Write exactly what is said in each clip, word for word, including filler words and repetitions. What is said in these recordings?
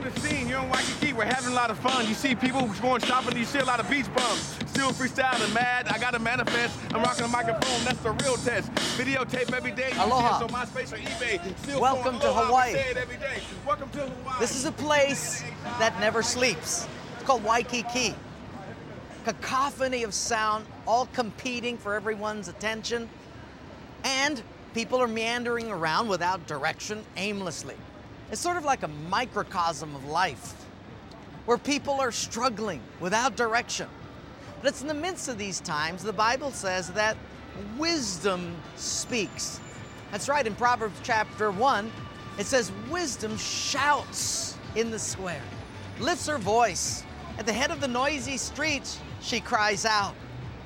the scene, you're in Waikiki, we're having a lot of fun. You see people going shopping, you see a lot of beach bums. Still freestyling, mad, I gotta manifest. I'm rocking a microphone, that's the real test. Videotape every day, you Aloha. see it on MySpace or eBay. Still Welcome to aloha, Hawaii. we say it every day. Welcome to Hawaii. This is a place that never sleeps. It's called Waikiki. Cacophony of sound, all competing for everyone's attention. And people are meandering around without direction, aimlessly. It's sort of like a microcosm of life, where people are struggling without direction. But it's in the midst of these times, the Bible says that wisdom speaks. That's right, in Proverbs chapter one, it says, wisdom shouts in the square, lifts her voice. At the head of the noisy streets, she cries out.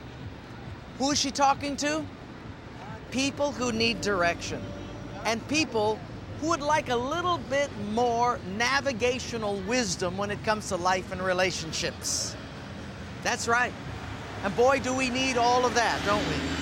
Who is she talking to? People who need direction, and people who would like a little bit more navigational wisdom when it comes to life and relationships. That's right. And boy, do we need all of that, don't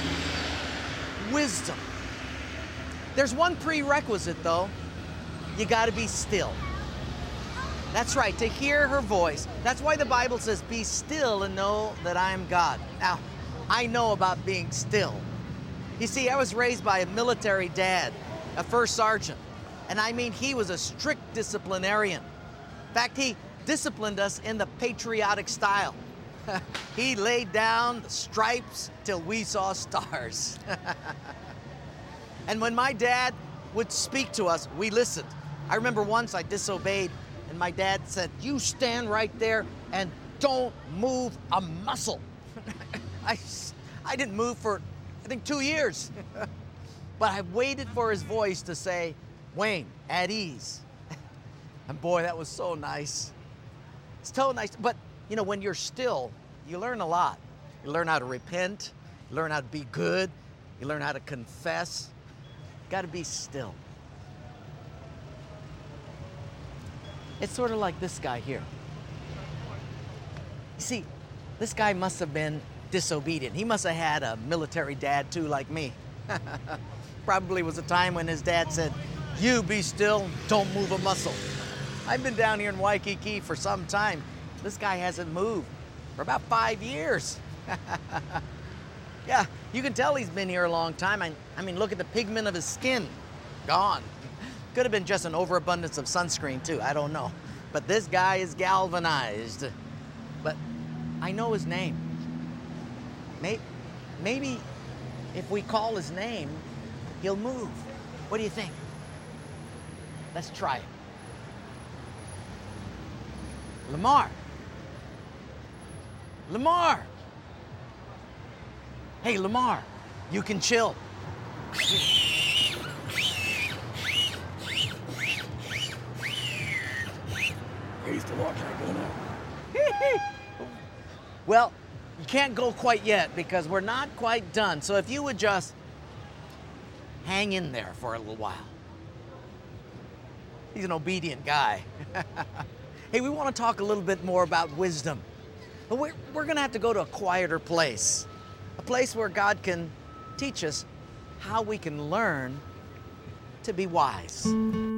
we? Wisdom. There's one prerequisite, though. You gotta be still. That's right, to hear her voice. That's why the Bible says, be still and know that I am God. Now, I know about being still. You see, I was raised by a military dad, a first sergeant. And I mean, he was a strict disciplinarian. In fact, he disciplined us in the patriotic style. He laid down the stripes till we saw stars. And when my dad would speak to us, we listened. I remember once I disobeyed, and my dad said, you stand right there and don't move a muscle. I, I didn't move for, I think, two years. But I waited for his voice to say, Wayne, at ease. And boy, that was so nice. It's so nice. But, you know, when you're still, you learn a lot. You learn how to repent. You learn how to be good. You learn how to confess. You got to be still. It's sort of like this guy here. You see, this guy must have been disobedient. He must have had a military dad, too, like me. Probably was a time when his dad said, you be still, don't move a muscle. I've been down here in Waikiki for some time. This guy hasn't moved for about five years. Yeah, you can tell he's been here a long time. I, I mean, look at the pigment of his skin. Gone. Could have been just an overabundance of sunscreen, too. I don't know. But this guy is galvanized. But I know his name. Maybe, maybe if we call his name, he'll move. What do you think? Let's try it. Lamar. Lamar. Hey, Lamar, you can chill. He's the watch I go now. Well, you can't go quite yet because we're not quite done. So if you would just hang in there for a little while. He's an obedient guy. Hey, we want to talk a little bit more about wisdom. But we're, we're going to have to go to a quieter place, a place where God can teach us how we can learn to be wise.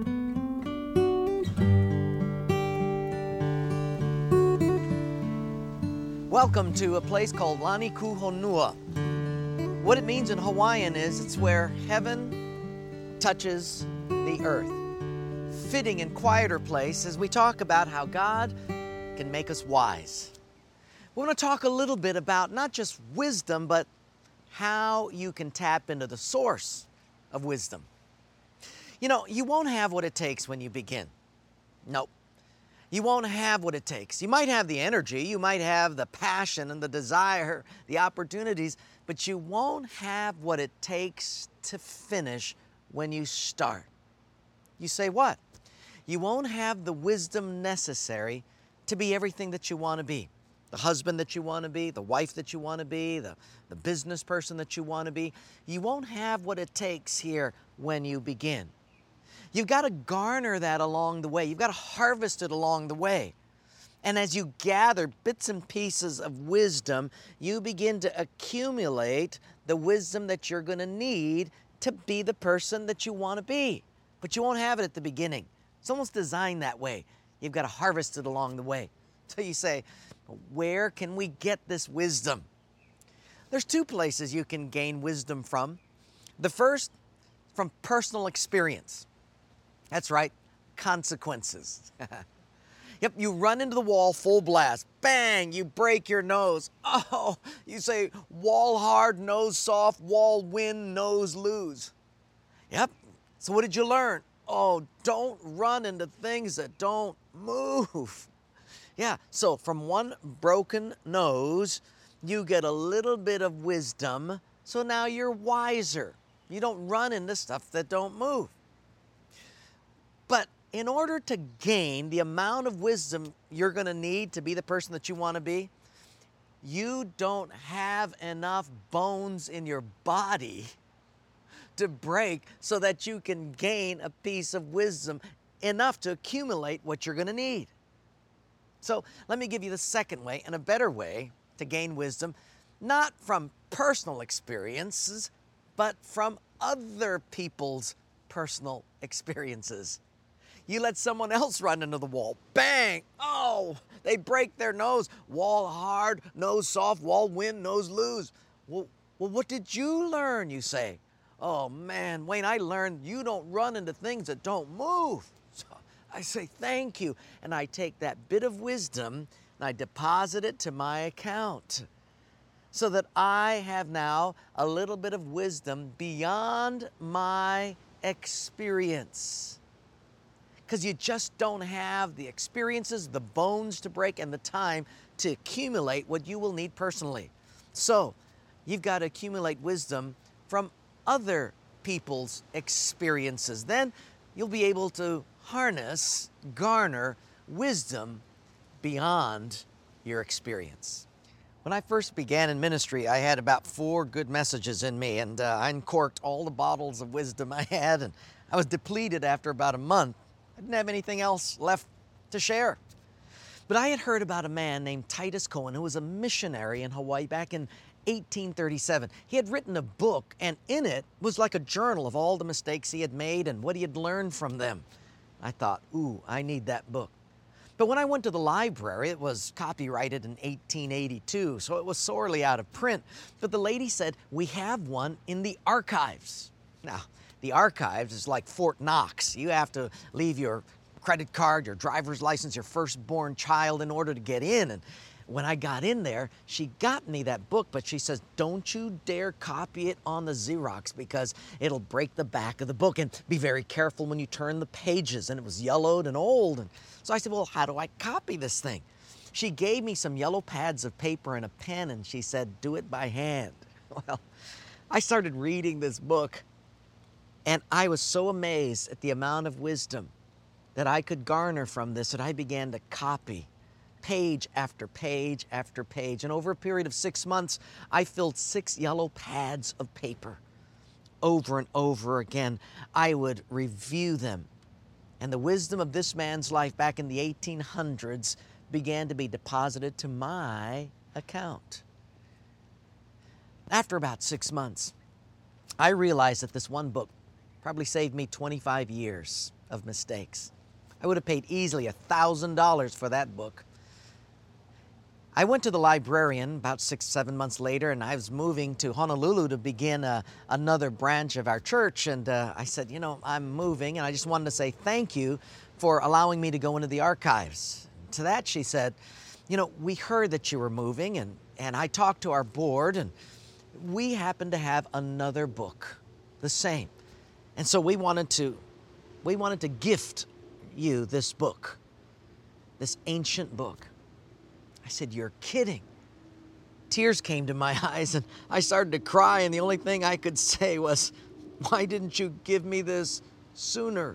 Welcome to a place called Lani Kuhonua. What it means in Hawaiian is it's where heaven touches the earth. Fitting and quieter place as we talk about how God can make us wise. We want to talk a little bit about not just wisdom, but how you can tap into the source of wisdom. You know, you won't have what it takes when you begin. Nope. You won't have what it takes. You might have the energy, you might have the passion and the desire, the opportunities, but you won't have what it takes to finish when you start. You say what? You won't have the wisdom necessary to be everything that you want to be. The husband that you want to be, the wife that you want to be, the, the business person that you want to be. You won't have what it takes here when you begin. You've got to garner that along the way. You've got to harvest it along the way. And as you gather bits and pieces of wisdom, you begin to accumulate the wisdom that you're going to need to be the person that you want to be. But you won't have it at the beginning. It's almost designed that way. you've got to harvest it along the way. So you say, where can we get this wisdom? There's two places you can gain wisdom from. The first, from personal experience. That's right, consequences. Yep, you run into the wall full blast. Bang, you break your nose. Oh, you say, wall hard, nose soft, wall win, nose lose. Yep, so what did you learn? Oh, don't run into things that don't move. Yeah, so from one broken nose, you get a little bit of wisdom, so now you're wiser. You don't run into stuff that don't move. But in order to gain the amount of wisdom you're going to need to be the person that you want to be, you don't have enough bones in your body to break so that you can gain a piece of wisdom enough to accumulate what you're going to need. So let me give you the second way and a better way to gain wisdom, not from personal experiences, but from other people's personal experiences. You let someone else run into the wall. Bang! Oh, they break their nose. Wall hard, nose soft, wall win, nose lose. Well, well, what did you learn, you say? Oh man, Wayne, I learned you don't run into things that don't move. So I say thank you, and I take that bit of wisdom and I deposit it to my account, so that I have now a little bit of wisdom beyond my experience. Because you just don't have the experiences, the bones to break, and the time to accumulate what you will need personally. So you've got to accumulate wisdom from other people's experiences. Then you'll be able to harness, garner wisdom beyond your experience. When I first began in ministry, I had about four good messages in me, and uh, I uncorked all the bottles of wisdom I had, and I was depleted after about a month. I didn't have anything else left to share. But I had heard about a man named Titus Cohen who was a missionary in Hawaii back in eighteen thirty-seven. He had written a book, and in it was like a journal of all the mistakes he had made and what he had learned from them. I thought, ooh, I need that book. But when I went to the library, it was copyrighted in eighteen eighty-two, so it was sorely out of print. But the lady said, we have one in the archives. Now, the archives is like Fort Knox. You have to leave your credit card, your driver's license, your firstborn child in order to get in. And when I got in there, she got me that book, but she says, don't you dare copy it on the Xerox because it'll break the back of the book, and be very careful when you turn the pages. And it was yellowed and old. And so I said, well, how do I copy this thing? She gave me some yellow pads of paper and a pen, and she said, do it by hand. Well, I started reading this book, and I was so amazed at the amount of wisdom that I could garner from this that I began to copy page after page after page. And over a period of six months, I filled six yellow pads of paper. Over and over again, I would review them. And the wisdom of this man's life back in the eighteen hundreds began to be deposited to my account. After about six months, I realized that this one book probably saved me twenty-five years of mistakes. I would have paid easily one thousand dollars for that book. I went to the librarian about six, seven months later, and I was moving to Honolulu to begin uh, another branch of our church. And uh, I said, you know, I'm moving, and I just wanted to say thank you for allowing me to go into the archives. To that, she said, you know, we heard that you were moving, and, and I talked to our board, and we happen to have another book, the same. And so we wanted to, we wanted to gift you this book, this ancient book. I said, you're kidding. Tears came to my eyes, and I started to cry, and the only thing I could say was, why didn't you give me this sooner?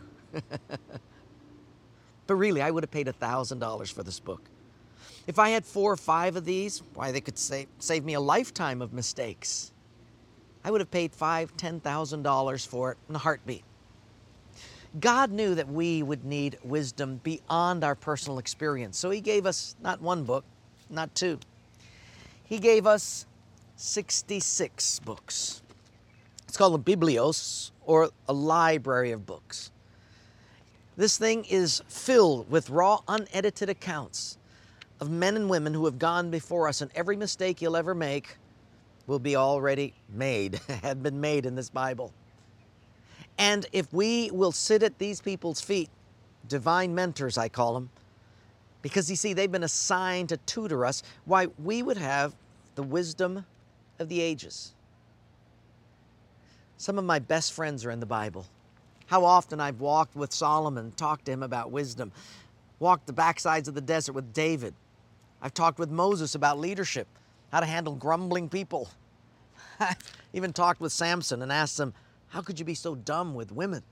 But really, I would have paid one thousand dollars for this book. If I had four or five of these, why, they could save, save me a lifetime of mistakes. I would have paid five thousand dollars, ten thousand dollars for it in a heartbeat. God knew that we would need wisdom beyond our personal experience, so He gave us not one book, not two. He gave us sixty-six books. It's called a biblios, or a library of books. This thing is filled with raw, unedited accounts of men and women who have gone before us, and every mistake you'll ever make will be already made, had been made in this Bible. And if we will sit at these people's feet, divine mentors I call them, because you see, they've been assigned to tutor us, why, we would have the wisdom of the ages. Some of my best friends are in the Bible. How often I've walked with Solomon, talked to him about wisdom, walked the backsides of the desert with David. I've talked with Moses about leadership, how to handle grumbling people. I even talked with Samson and asked him, how could you be so dumb with women?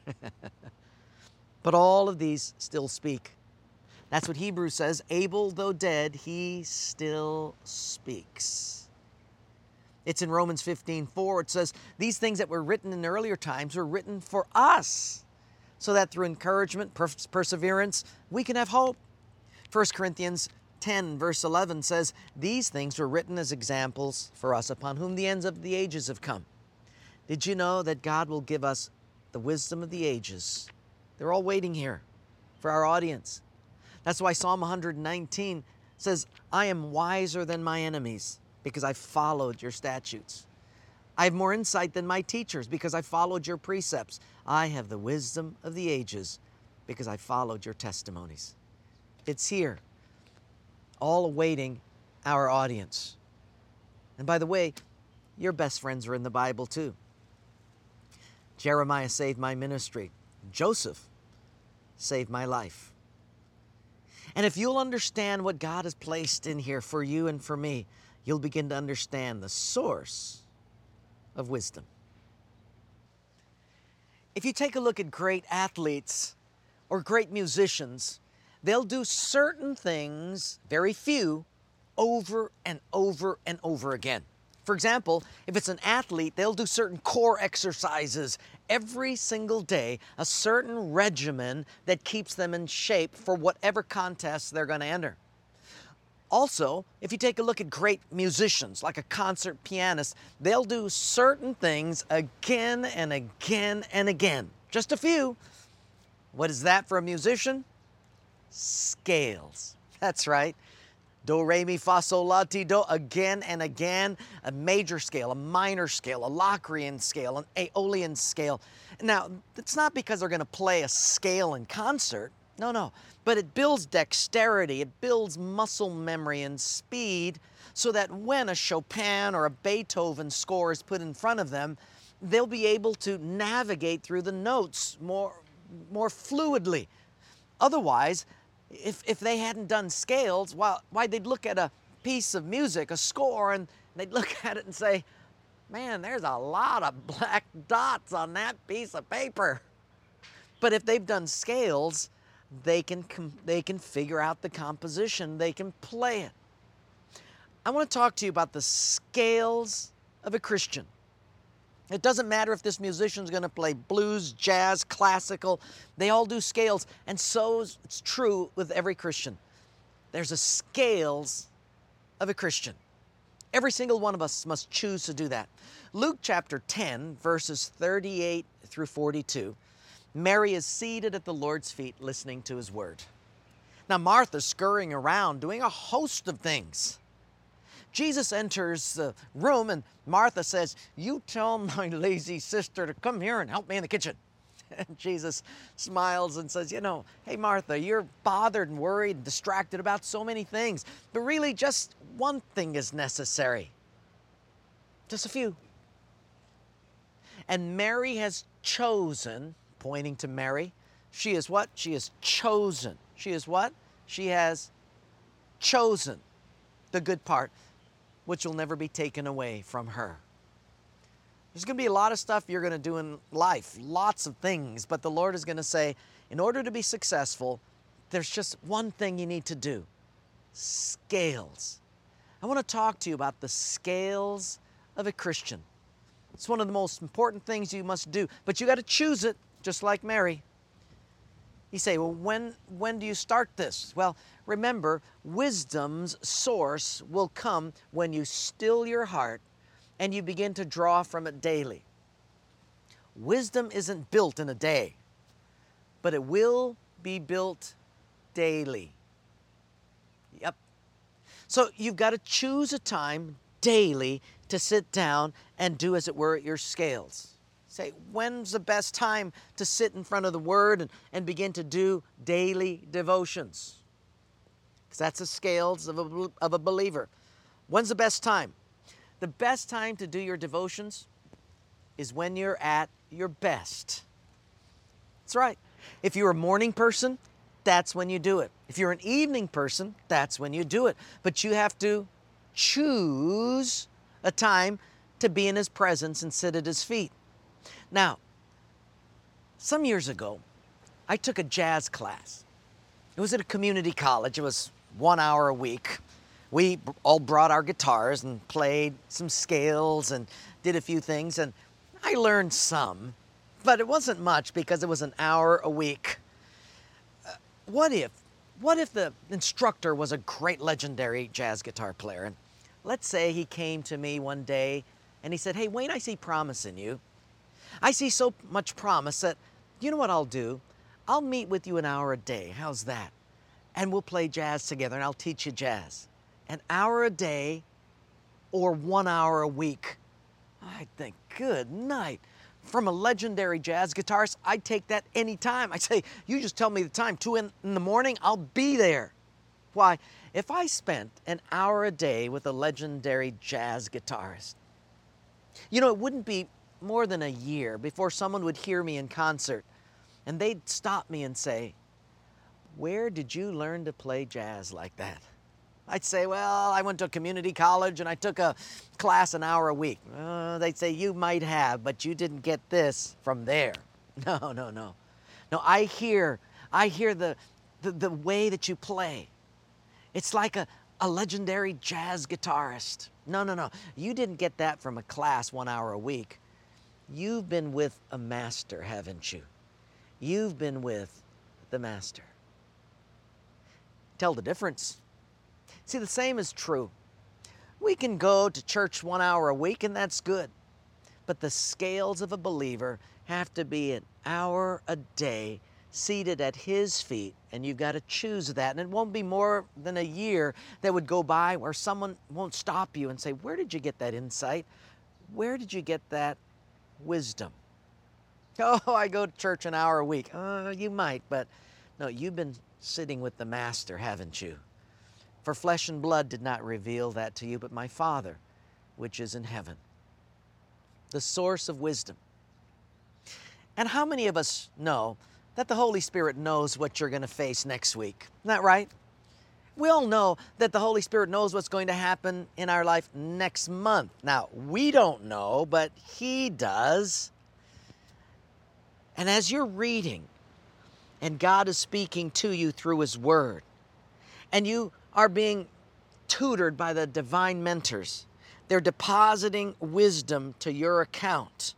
But all of these still speak. That's what Hebrews says, Abel, though dead, he still speaks. It's in Romans fifteen four. It says, these things that were written in earlier times were written for us, so that through encouragement, pers- perseverance, we can have hope. First Corinthians ten verse eleven says, these things were written as examples for us, upon whom the ends of the ages have come. Did you know that God will give us the wisdom of the ages? They're all waiting here for our audience. That's why Psalm one nineteen says, I am wiser than my enemies because I followed your statutes. I have more insight than my teachers because I followed your precepts. I have the wisdom of the ages because I followed your testimonies. It's here, all awaiting our audience. And by the way, your best friends are in the Bible too. Jeremiah saved my ministry. Joseph saved my life. And if you'll understand what God has placed in here for you and for me, you'll begin to understand the source of wisdom. If you take a look at great athletes or great musicians, they'll do certain things, very few, over and over and over again. For example, if it's an athlete, they'll do certain core exercises every single day, a certain regimen that keeps them in shape for whatever contest they're going to enter. Also, if you take a look at great musicians, like a concert pianist, they'll do certain things again and again and again. Just a few. What is that for a musician? Scales. That's right. Do, re, mi, fa, sol, la, ti, do, again and again. A major scale, a minor scale, a Locrian scale, an Aeolian scale. Now, it's not because they're going to play a scale in concert. No, no. But it builds dexterity, it builds muscle memory and speed so that when a Chopin or a Beethoven score is put in front of them, they'll be able to navigate through the notes more, more fluidly. Otherwise, if, if they hadn't done scales, well, why they'd look at a piece of music, a score, and they'd look at it and say, man, there's a lot of black dots on that piece of paper. But if they've done scales, they can, com- they can figure out the composition, they can play it. I want to talk to you about the scales of a Christian. It doesn't matter if this musician's going to play blues, jazz, classical. They all do scales, and so it's true with every Christian. There's a scales of a Christian. Every single one of us must choose to do that. Luke chapter ten, verses thirty-eight through forty-two. Mary is seated at the Lord's feet listening to His word. Now Martha's scurrying around doing a host of things. Jesus enters the room and Martha says, you tell my lazy sister to come here and help me in the kitchen. And Jesus smiles and says, you know, hey Martha, you're bothered and worried and distracted about so many things, but really just one thing is necessary. Just a few. And Mary has chosen, pointing to Mary, she is what? She is chosen. She is what? She has chosen the good part, which will never be taken away from her. There's going to be a lot of stuff you're going to do in life, lots of things, but the Lord is going to say, in order to be successful, there's just one thing you need to do. Scales. I want to talk to you about the scales of a Christian. It's one of the most important things you must do, but you got to choose it, just like Mary. You say, well, when, when do you start this? Well, remember, wisdom's source will come when you still your heart and you begin to draw from it daily. Wisdom isn't built in a day. but it will be built daily. Yep. So you've got to choose a time daily to sit down and do, as it were, your scales. Say, when's the best time to sit in front of the Word and, and begin to do daily devotions? Because that's the scales of a, of a believer. When's the best time? The best time to do your devotions is when you're at your best. That's right. If you're a morning person, that's when you do it. If you're an evening person, that's when you do it. But you have to choose a time to be in His presence and sit at His feet. Now, some years ago, I took a jazz class. It was at a community college. It was one hour a week. We all brought our guitars and played some scales and did a few things, and I learned some, but it wasn't much because it was an hour a week. Uh, what if, what if the instructor was a great legendary jazz guitar player? And let's say he came to me one day and he said, "Hey, Wayne, I see promise in you. I see so much promise that, you know what I'll do? I'll meet with you an hour a day. How's that? And we'll play jazz together and I'll teach you jazz. An hour a day or one hour a week." I think, good night. From a legendary jazz guitarist, I'd take that any time. I say, you just tell me the time, two in, in the morning, I'll be there. Why? If I spent an hour a day with a legendary jazz guitarist, you know, it wouldn't be more than a year before someone would hear me in concert and they'd stop me and say, "Where did you learn to play jazz like that?" I'd say, "Well, I went to a community college and I took a class an hour a week." Uh, they'd say, "You might have, but you didn't get this from there." No, no, no. No, I hear, I hear the, the, the way that you play. It's like a, a legendary jazz guitarist. No, no, no. You didn't get that from a class one hour a week. You've been with a master, haven't you? You've been with the master. Tell the difference. See, the same is true. We can go to church one hour a week, and that's good. But the scales of a believer have to be an hour a day seated at His feet, and you've got to choose that. And it won't be more than a year that would go by where someone won't stop you and say, "Where did you get that insight? Where did you get that wisdom?" "Oh, I go to church an hour a week." Uh, you might, but no, you've been sitting with the Master, haven't you? "For flesh and blood did not reveal that to you, but my Father, which is in heaven." The source of wisdom. And how many of us know that the Holy Spirit knows what you're going to face next week? Isn't that right? We all know that the Holy Spirit knows what's going to happen in our life next month. Now, we don't know, but He does. And as you're reading, and God is speaking to you through His Word, and you are being tutored by the divine mentors, they're depositing wisdom to your account.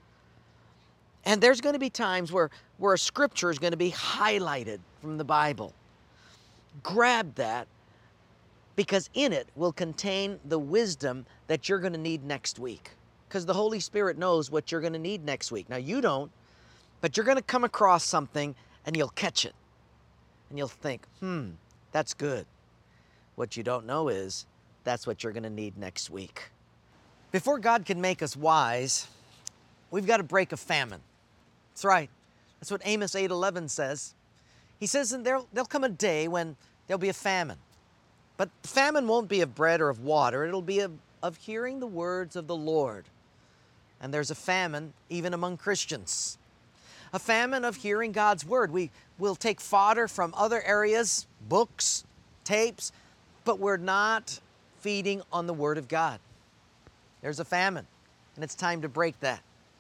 And there's going to be times where, where a scripture is going to be highlighted from the Bible. Grab that, because in it will contain the wisdom that you're going to need next week. Because the Holy Spirit knows what you're going to need next week. Now, you don't, but you're going to come across something and you'll catch it. And you'll think, hmm, that's good. What you don't know is that's what you're going to need next week. Before God can make us wise, we've got to break a famine. That's right. That's what Amos eight eleven says. He says that there'll, there'll come a day when there'll be a famine. But the famine won't be of bread or of water. It'll be of, of hearing the words of the Lord. And there's a famine even among Christians. A famine of hearing God's Word. We will take fodder from other areas, books, tapes, but we're not feeding on the Word of God. There's a famine, and it's time to break that.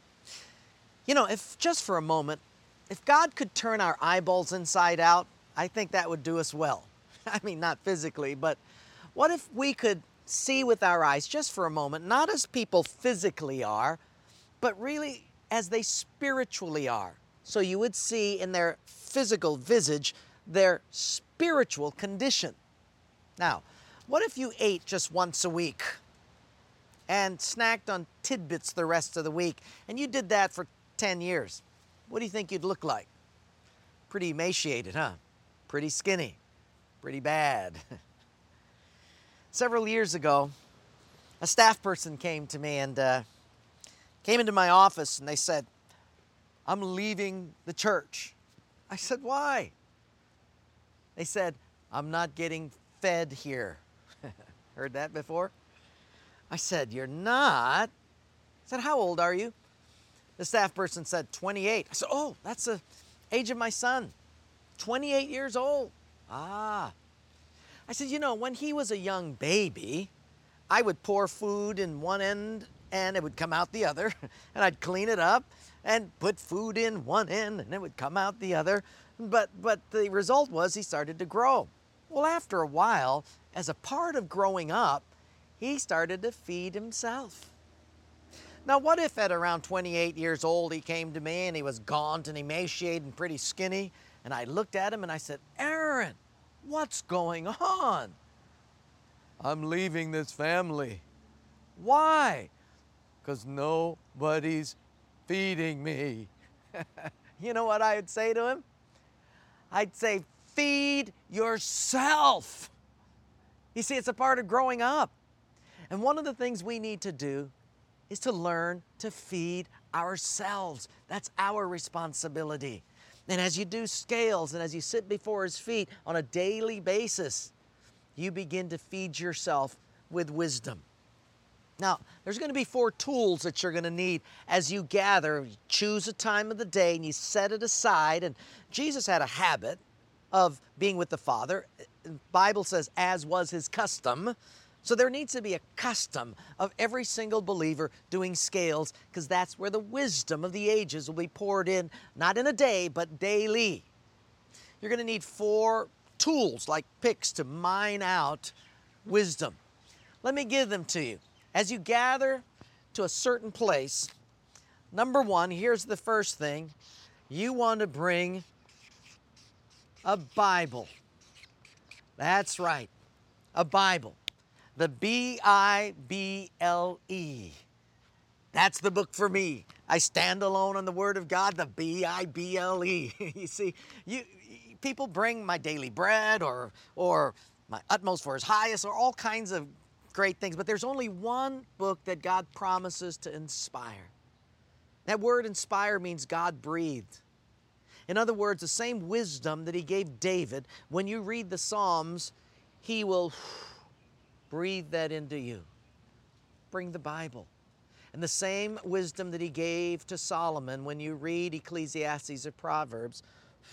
You know, if just for a moment, if God could turn our eyeballs inside out, I think that would do us well. I mean, not physically, but what if we could see with our eyes just for a moment, not as people physically are, but really as they spiritually are. So you would see in their physical visage their spiritual condition. Now, what if you ate just once a week and snacked on tidbits the rest of the week, and you did that for ten years? What do you think you'd look like? Pretty emaciated, huh? Pretty skinny. Pretty bad. Several years ago, a staff person came to me and uh, came into my office and they said, I'm leaving the church. I said, why? They said, I'm not getting fed here. Heard that before? I said, you're not? I said, how old are you? The staff person said, twenty-eight. I said, oh, that's the age of my son. twenty-eight years old. Ah. I said, you know, when he was a young baby, I would pour food in one end and it would come out the other. And I'd clean it up and put food in one end and it would come out the other. But, but the result was he started to grow. Well, after a while, as a part of growing up, he started to feed himself. Now, what if at around twenty-eight years old, he came to me and he was gaunt and emaciated and pretty skinny, and I looked at him and I said, Aaron, what's going on? I'm leaving this family. Why? Because nobody's feeding me. You know what I would say to him? I'd say, feed yourself. You see, it's a part of growing up. And one of the things we need to do is to learn to feed ourselves. That's our responsibility. And as you do scales and as you sit before His feet on a daily basis, you begin to feed yourself with wisdom. Now, there's going to be four tools that you're going to need as you gather. You choose a time of the day and you set it aside. And Jesus had a habit of being with the Father. The Bible says, as was His custom. So there needs to be a custom of every single believer doing scales, because that's where the wisdom of the ages will be poured in, not in a day, but daily. You're going to need four tools like picks to mine out wisdom. Let me give them to you. As you gather to a certain place, number one, here's the first thing. You want to bring a Bible. That's right, a Bible. The B I B L E. That's the book for me. I stand alone on the Word of God, the B I B L E. You see, you, people bring My Daily Bread or, or My Utmost for His Highest or all kinds of great things, but there's only one book that God promises to inspire. That word inspire means God breathed. In other words, the same wisdom that He gave David, when you read the Psalms, He will breathe that into you. Bring the Bible. And the same wisdom that He gave to Solomon, when you read Ecclesiastes or Proverbs,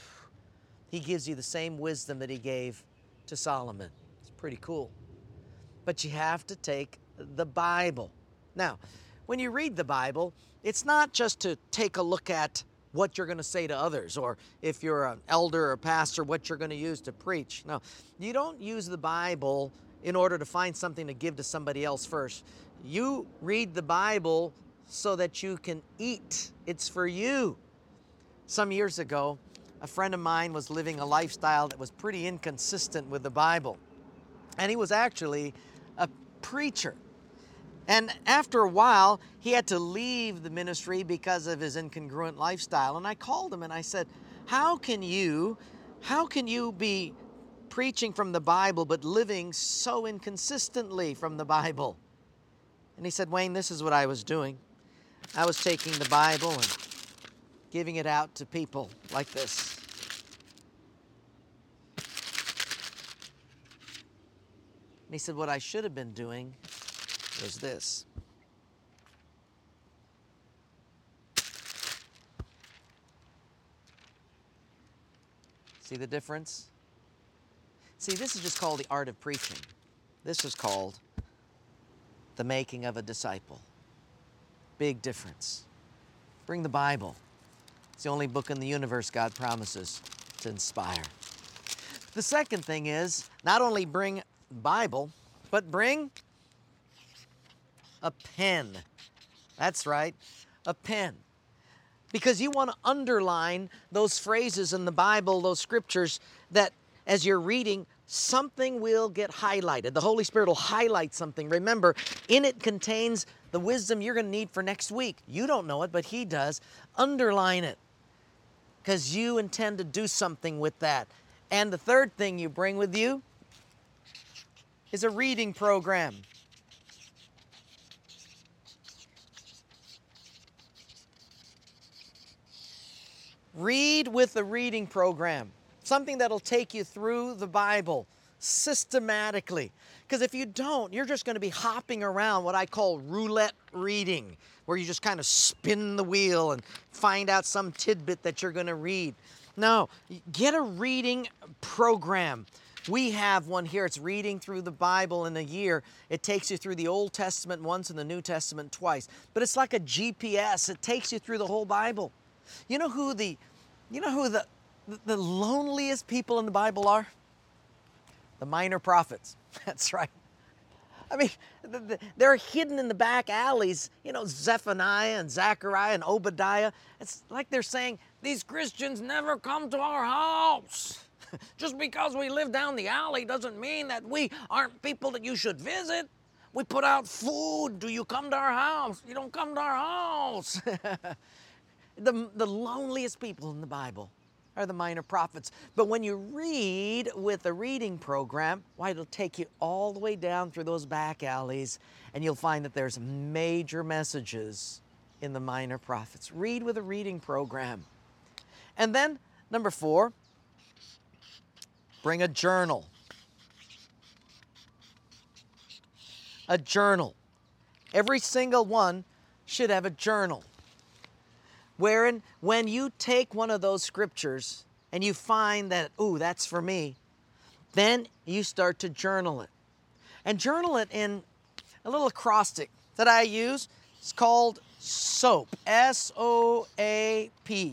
He gives you the same wisdom that He gave to Solomon. It's pretty cool. But you have to take the Bible. Now, when you read the Bible, it's not just to take a look at what you're going to say to others, or if you're an elder or a pastor, what you're going to use to preach. No, you don't use the Bible in order to find something to give to somebody else first. You read the Bible so that you can eat. It's for you. Some years ago, a friend of mine was living a lifestyle that was pretty inconsistent with the Bible. And he was actually a preacher. And after a while, he had to leave the ministry because of his incongruent lifestyle. And I called him and I said, how can you, how can you be preaching from the Bible but living so inconsistently from the Bible? And he said, Wayne, this is what I was doing. I was taking the Bible and giving it out to people like this. And he said, what I should have been doing was this. See the difference? See, this is just called the art of preaching. This is called the making of a disciple. Big difference. Bring the Bible. It's the only book in the universe God promises to inspire. The second thing is not only bring Bible, but bring a pen. That's right, a pen. Because you want to underline those phrases in the Bible, those scriptures, that as you're reading, something will get highlighted. The Holy Spirit will highlight something. Remember, in it contains the wisdom you're going to need for next week. You don't know it, but He does. Underline it. because you intend to do something with that. And the third thing you bring with you is a reading program. Read with a reading program, something that'll take you through the Bible systematically. Because if you don't, you're just going to be hopping around what I call roulette reading, where you just kind of spin the wheel and find out some tidbit that you're going to read. No, get a reading program. We have one here. It's reading through the Bible in a year. It takes you through the Old Testament once and the New Testament twice. But it's like a G P S. It takes you through the whole Bible. You know who the, you know who the, the loneliest people in the Bible are? The minor prophets. That's right. I mean, they're hidden in the back alleys, you know, Zephaniah and Zechariah and Obadiah. It's like they're saying, these Christians never come to our house. Just because we live down the alley doesn't mean that we aren't people that you should visit. We put out food. Do you come to our house? You don't come to our house. the, the loneliest people in the Bible are the minor prophets. But when you read with a reading program, why, it'll take you all the way down through those back alleys, and you'll find that there's major messages in the minor prophets. Read with a reading program. And then, number four, bring a journal. A journal. Every single one should have a journal. Wherein, when you take one of those scriptures and you find that, ooh, that's for me, then you start to journal it. And journal it in a little acrostic that I use. It's called SOAP, S O A P.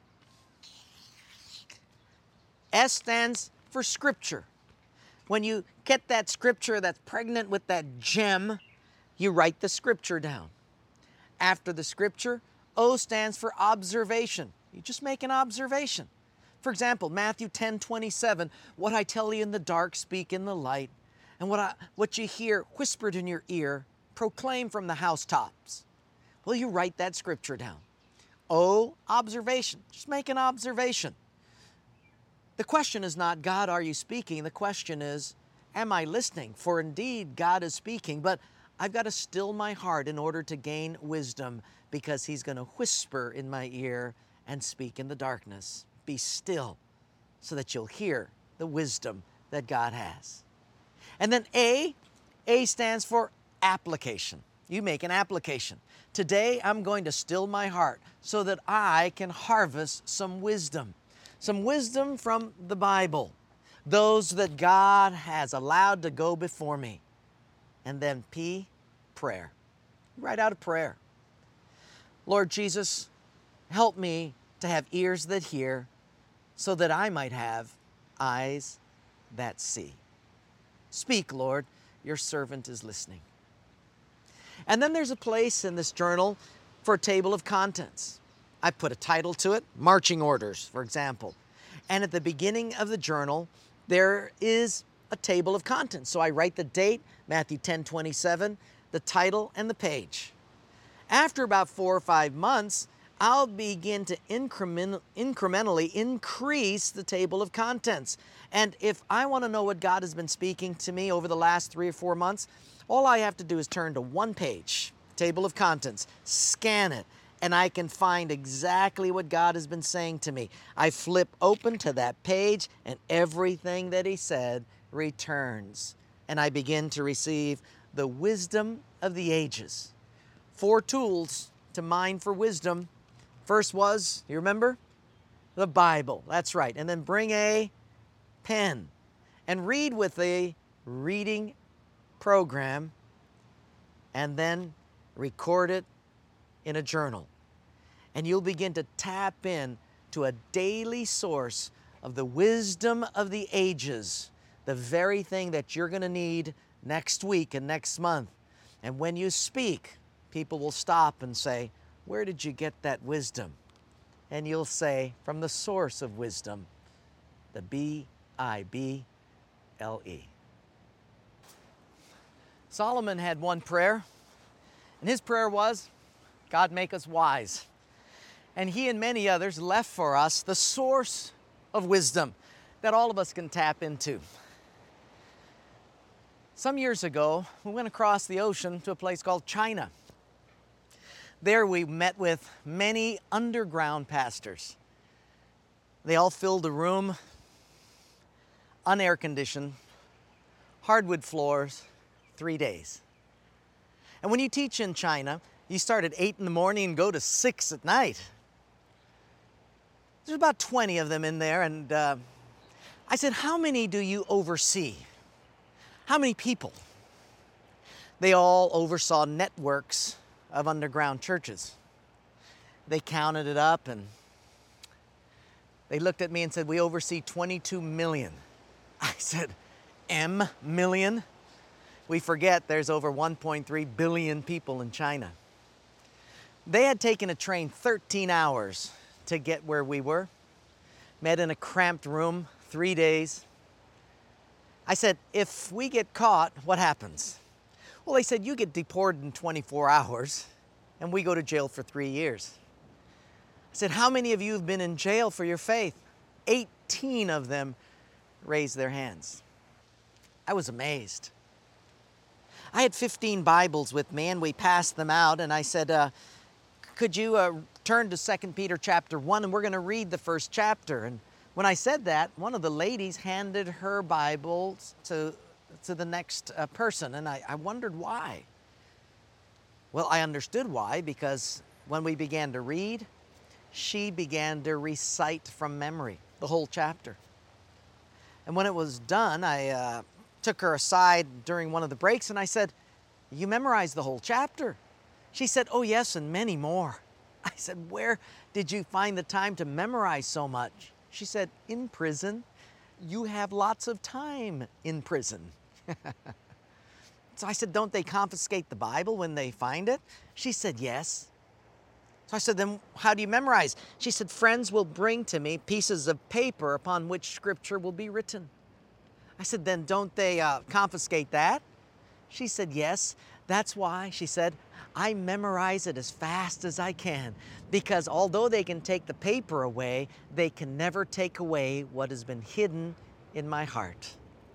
S stands for Scripture. When you get that Scripture that's pregnant with that gem, you write the Scripture down. After the Scripture, O stands for observation. You just make an observation. For example, Matthew ten twenty-seven, what I tell you in the dark, speak in the light. And what, I, what you hear whispered in your ear, proclaim from the housetops. Well, you write that scripture down. O, observation. Just make an observation. The question is not, God, are you speaking? The question is, am I listening? For indeed, God is speaking, but I've got to still my heart in order to gain wisdom, because He's going to whisper in my ear and speak in the darkness. Be still so that you'll hear the wisdom that God has. And then A, A stands for application. You make an application. Today, I'm going to still my heart so that I can harvest some wisdom. Some wisdom from the Bible. Those that God has allowed to go before me. And then P, prayer. Write out a prayer. Lord Jesus, help me to have ears that hear so that I might have eyes that see. Speak, Lord, your servant is listening. And then there's a place in this journal for a table of contents. I put a title to it, marching orders, for example. And at the beginning of the journal, there is a table of contents. So I write the date, Matthew ten twenty-seven, the title, and the page. After about four or five months, I'll begin to increment, incrementally increase the table of contents. And if I want to know what God has been speaking to me over the last three or four months, all I have to do is turn to one page, table of contents, scan it, and I can find exactly what God has been saying to me. I flip open to that page, and everything that He said returns. And I begin to receive the wisdom of the ages. Four tools to mine for wisdom. First was, you remember? The Bible. That's right. And then bring a pen and read with a reading program, and then record it in a journal. And you'll begin to tap in to a daily source of the wisdom of the ages, the very thing that you're going to need next week and next month. And when you speak, people will stop and say, where did you get that wisdom? And you'll say, from the source of wisdom, the B I B L E. Solomon had one prayer, and his prayer was, God, make us wise. And he and many others left for us the source of wisdom that all of us can tap into. Some years ago, we went across the ocean to a place called China. There we met with many underground pastors. They all filled a room, unair conditioned, hardwood floors, three days. And when you teach in China, you start at eight in the morning and go to six at night. There's about twenty of them in there, and uh, I said, how many do you oversee? How many people? They all oversaw networks of underground churches. They counted it up and they looked at me and said, we oversee twenty-two million. I said, M million? We forget there's over one point three billion people in China. They had taken a train thirteen hours to get where we were. Met in a cramped room, three days. I said, if we get caught, what happens? Well, they said, you get deported in twenty-four hours and we go to jail for three years. I said, how many of you have been in jail for your faith? eighteen of them raised their hands. I was amazed. I had fifteen Bibles with me and we passed them out, and I said, uh, could you uh, turn to Second Peter chapter one, and we're going to read the first chapter. And when I said that, one of the ladies handed her Bible to, to the next uh, person, and I, I wondered why. Well, I understood why, because when we began to read, she began to recite from memory the whole chapter. And when it was done, I uh, took her aside during one of the breaks and I said, you memorized the whole chapter? She said, oh yes, and many more. I said, where did you find the time to memorize so much? She said, in prison. You have lots of time in prison. So I said, don't they confiscate the Bible when they find it? She said, yes. So I said, then how do you memorize? She said, friends will bring to me pieces of paper upon which scripture will be written. I said, then don't they uh, confiscate that? She said, yes. That's why, she said, I memorize it as fast as I can, because although they can take the paper away, they can never take away what has been hidden in my heart.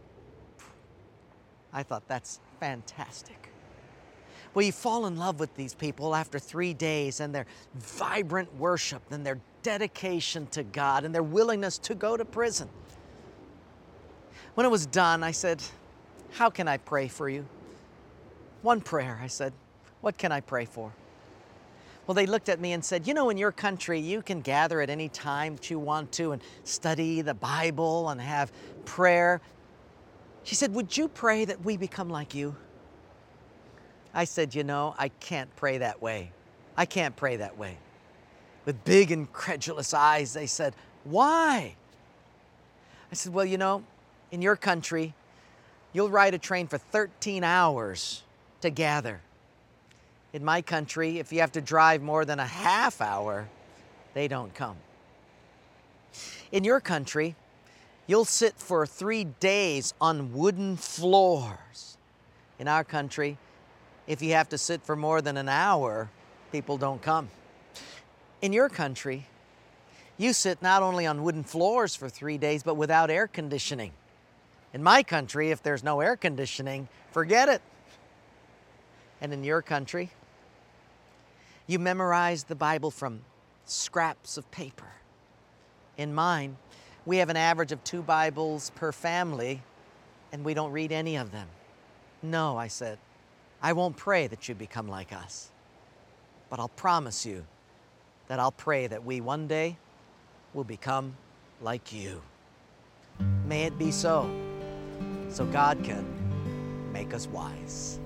I thought, that's fantastic. Well, you fall in love with these people after three days and their vibrant worship and their dedication to God and their willingness to go to prison. When it was done, I said, how can I pray for you? One prayer, I said. What can I pray for? Well, they looked at me and said, you know, in your country, you can gather at any time that you want to and study the Bible and have prayer. She said, would you pray that we become like you? I said, you know, I can't pray that way. I can't pray that way. With big, incredulous eyes, they said, why? I said, well, you know, in your country, you'll ride a train for thirteen hours to gather. In my country, if you have to drive more than a half hour, they don't come. In your country, you'll sit for three days on wooden floors. In our country, if you have to sit for more than an hour, people don't come. In your country, you sit not only on wooden floors for three days, but without air conditioning. In my country, if there's no air conditioning, forget it. And in your country, you memorize the Bible from scraps of paper. In mine, we have an average of two Bibles per family, and we don't read any of them. No, I said, I won't pray that you become like us, but I'll promise you that I'll pray that we one day will become like you. May it be so, so God can make us wise.